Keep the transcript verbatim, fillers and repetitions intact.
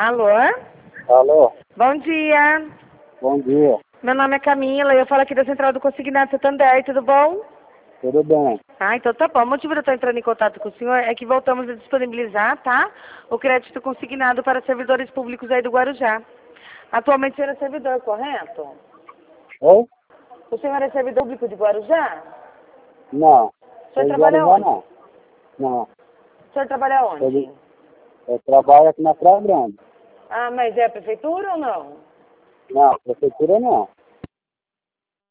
Alô? Alô, Bom dia. bom dia, Meu nome é Camila e eu falo aqui da Central do Consignado Santander, tudo bom? tudo bem? Ah, então tá bom. O motivo de eu estar entrando em contato com o senhor é que voltamos a disponibilizar, tá? O crédito consignado para servidores públicos aí do Guarujá. Atualmente o senhor é servidor, correto? Oi? O senhor é servidor público de Guarujá? Não, O senhor eu trabalha já onde? não. Não, O senhor trabalha onde? eu, eu trabalho aqui na Praia Grande. Ah, mas é a prefeitura ou não? Não, prefeitura não.